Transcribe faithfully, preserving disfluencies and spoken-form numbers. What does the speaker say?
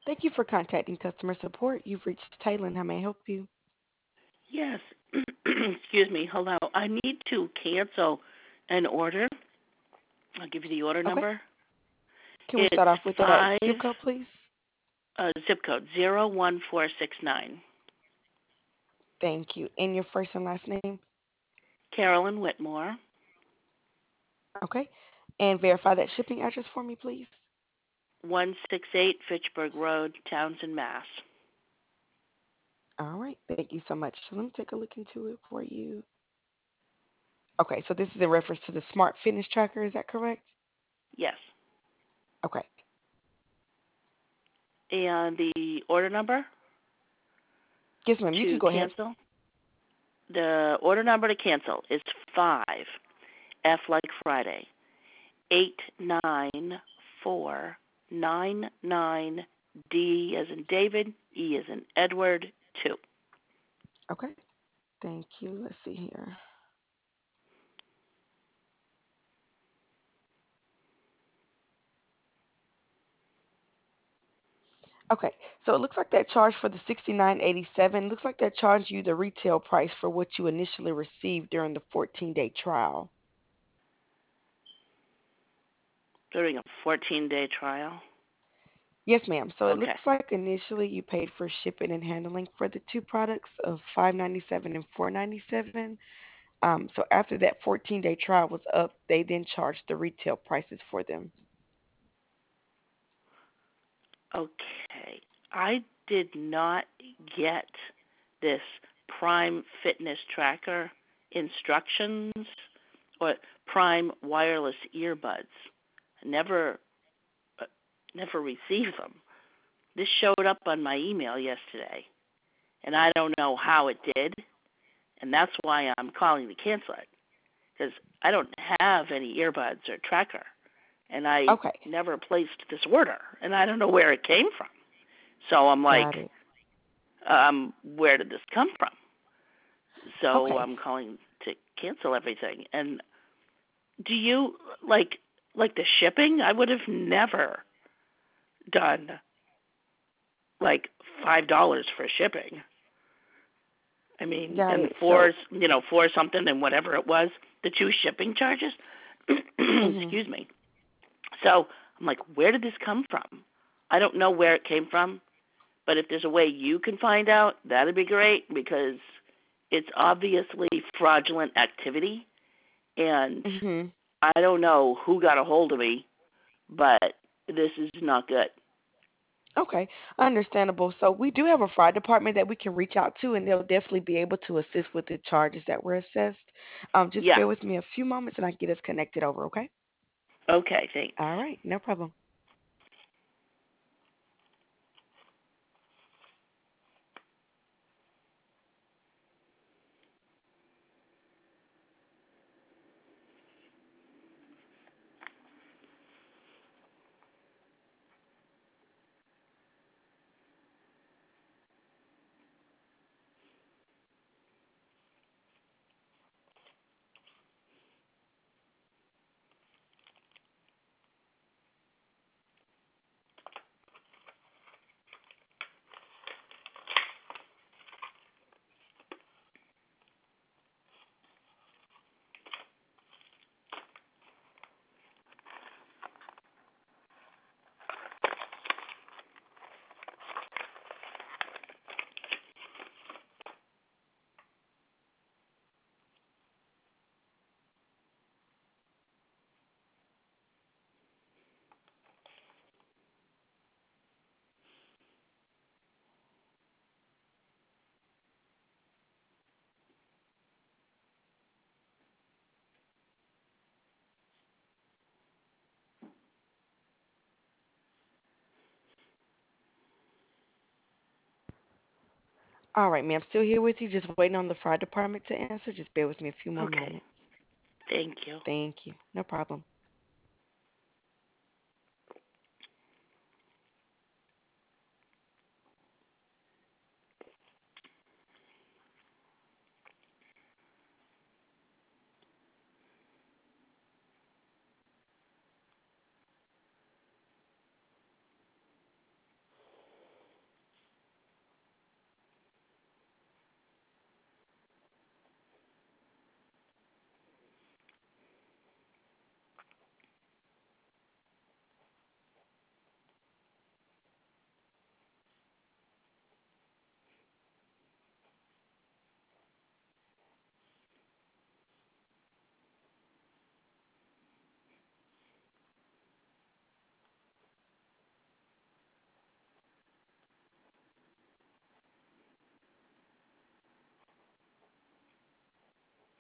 Thank you for contacting customer support. You've reached Taylor. How may I help you? Yes. Excuse me. Hello. I need to cancel an order. I'll give you the order Okay. number. Can we It's start off with a five zip code, please? uh, zip code zero one four six nine. Thank you. And your first and last name? Carolyn Whitmore, Okay. And verify that shipping address for me, please. one six eight Fitchburg Road, Townsend, Mass. All right. Thank you so much. So let me take a look into it for you. Okay. So this is in reference to the Smart Fitness Tracker. Is that correct? Yes. Okay. And the order number Yes, ma'am. You can to go ahead. cancel? The order number to cancel is five F like Friday eight nine four nine nine D as in David, E as in Edward two. Okay. Thank you. Let's see here. Okay, so it looks like that charge for the sixty-nine eighty-seven looks like that charged you the retail price for what you initially received during the fourteen-day trial. During a fourteen day trial. Yes, ma'am. So it Okay. looks like initially you paid for shipping and handling for the two products of five ninety-seven and four ninety-seven. Um, so after that fourteen-day trial was up, they then charged the retail prices for them. Okay. I did not get this Prime Fitness Tracker instructions or Prime wireless earbuds. Never uh, never received them. This showed up on my email yesterday, and I don't know how it did, and that's why I'm calling to cancel it because I don't have any earbuds or tracker, and I Okay, never placed this order, and I don't know where it came from. So I'm like, got it. um, where did this come from? So Okay. I'm calling to cancel everything. And do you like like the shipping? I would have never done like five dollars for shipping. I mean, Got and it. So, for you know for something and whatever it was, the two shipping charges. mhm. Excuse me. So I'm like, where did this come from? I don't know where it came from, but if there's a way you can find out, that'd be great because it's obviously fraudulent activity, and Mhm. I don't know who got a hold of me, but this is not good. Okay, understandable. So we do have a fraud department that we can reach out to, and they'll definitely be able to assist with the charges that were assessed. Um, just Yeah. bear with me a few moments, and I can get us connected over. Okay. Okay. Thanks. All right, no problem. All right, ma'am. Still here with you, just waiting on the fraud department to answer. Just bear with me a few more Okay. moments. Thank you. Thank you. No problem.